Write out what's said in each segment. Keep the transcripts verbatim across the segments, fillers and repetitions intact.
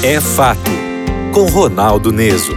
É Fato, com Ronaldo Neso.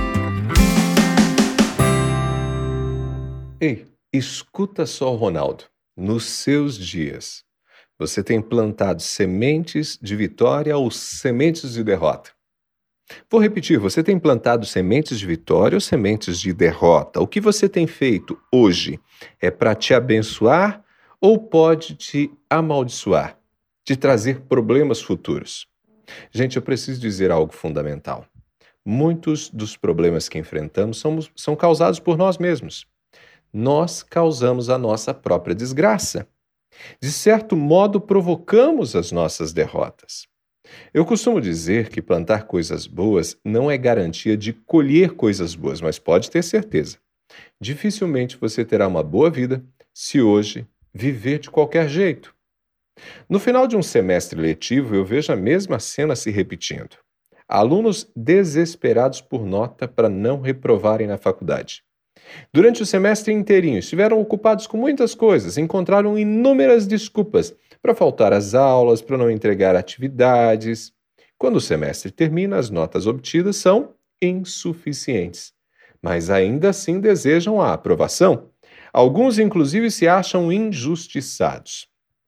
Ei, escuta só o Ronaldo. Nos seus dias, você tem plantado sementes de vitória ou sementes de derrota? Vou repetir, você tem plantado sementes de vitória ou sementes de derrota? O que você tem feito hoje é para te abençoar ou pode te amaldiçoar, te trazer problemas futuros? Gente, eu preciso dizer algo fundamental. Muitos dos problemas que enfrentamos são, são causados por nós mesmos. Nós causamos a nossa própria desgraça. De certo modo, provocamos as nossas derrotas. Eu costumo dizer que plantar coisas boas não é garantia de colher coisas boas, mas pode ter certeza. Dificilmente você terá uma boa vida se hoje viver de qualquer jeito. No final de um semestre letivo, eu vejo a mesma cena se repetindo. Alunos desesperados por nota para não reprovarem na faculdade. Durante o semestre inteirinho, estiveram ocupados com muitas coisas, encontraram inúmeras desculpas para faltar às aulas, para não entregar atividades. Quando o semestre termina, as notas obtidas são insuficientes, mas ainda assim desejam a aprovação. Alguns, inclusive, se acham injustiçados.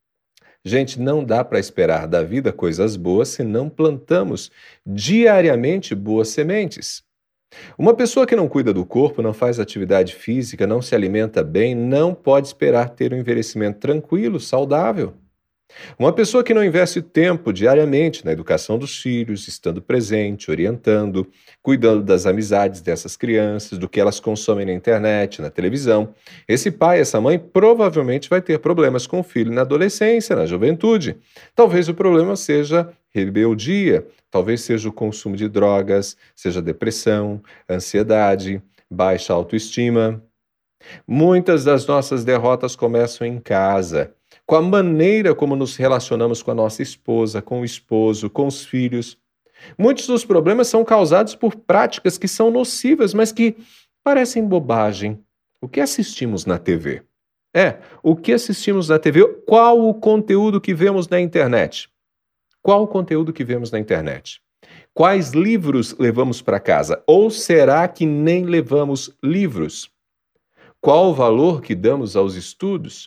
Gente, não dá para esperar da vida coisas boas se não plantamos diariamente boas sementes. Uma pessoa que não cuida do corpo, não faz atividade física, não se alimenta bem, não pode esperar ter um envelhecimento tranquilo, saudável. Uma pessoa que não investe tempo diariamente na educação dos filhos, estando presente, orientando, cuidando das amizades dessas crianças, do que elas consomem na internet, na televisão, esse pai, essa mãe provavelmente vai ter problemas com o filho na adolescência, na juventude. Talvez o problema seja rebeldia, talvez seja o consumo de drogas, seja depressão, ansiedade, baixa autoestima. Muitas das nossas derrotas começam em casa, com a maneira como nos relacionamos com a nossa esposa, com o esposo, com os filhos. Muitos dos problemas são causados por práticas que são nocivas, mas que parecem bobagem. O que assistimos na T V? É, o que assistimos na T V? Qual o conteúdo que vemos na internet? Qual o conteúdo que vemos na internet? Quais livros levamos para casa? Ou será que nem levamos livros? Qual o valor que damos aos estudos?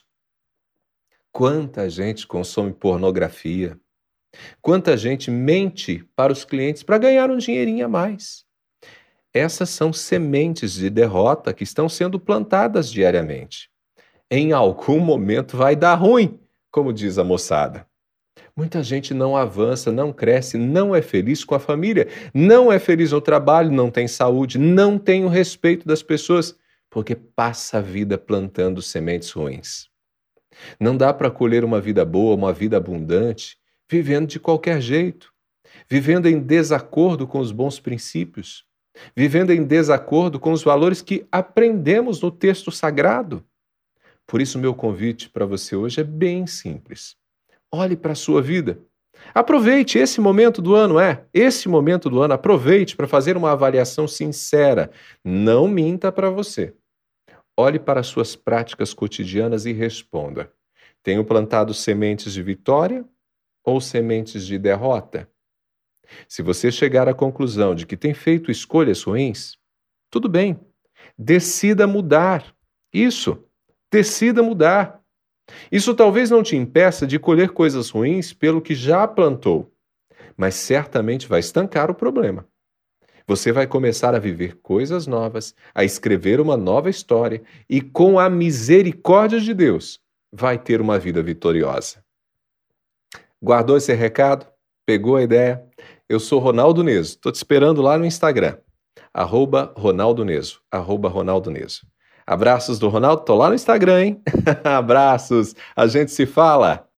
Quanta gente consome pornografia? Quanta gente mente para os clientes para ganhar um dinheirinho a mais? Essas são sementes de derrota que estão sendo plantadas diariamente. Em algum momento vai dar ruim, como diz a moçada. Muita gente não avança, não cresce, não é feliz com a família, não é feliz no trabalho, não tem saúde, não tem o respeito das pessoas, porque passa a vida plantando sementes ruins. Não dá para colher uma vida boa, uma vida abundante, vivendo de qualquer jeito, vivendo em desacordo com os bons princípios, vivendo em desacordo com os valores que aprendemos no texto sagrado. Por isso, meu convite para você hoje é bem simples. Olhe para a sua vida. Aproveite esse momento do ano, é, esse momento do ano, aproveite para fazer uma avaliação sincera. Não minta para você. Olhe para as suas práticas cotidianas e responda: tenho plantado sementes de vitória ou sementes de derrota? Se você chegar à conclusão de que tem feito escolhas ruins, tudo bem, decida mudar. Isso, decida mudar. Isso talvez não te impeça de colher coisas ruins pelo que já plantou, mas certamente vai estancar o problema. Você vai começar a viver coisas novas, a escrever uma nova história e, com a misericórdia de Deus, vai ter uma vida vitoriosa. Guardou esse recado? Pegou a ideia? Eu sou Ronaldo Neso, estou te esperando lá no Instagram, arroba Ronaldo Neso, arroba Ronaldo Neso. Abraços do Ronaldo, tô lá no Instagram, hein? Abraços, a gente se fala!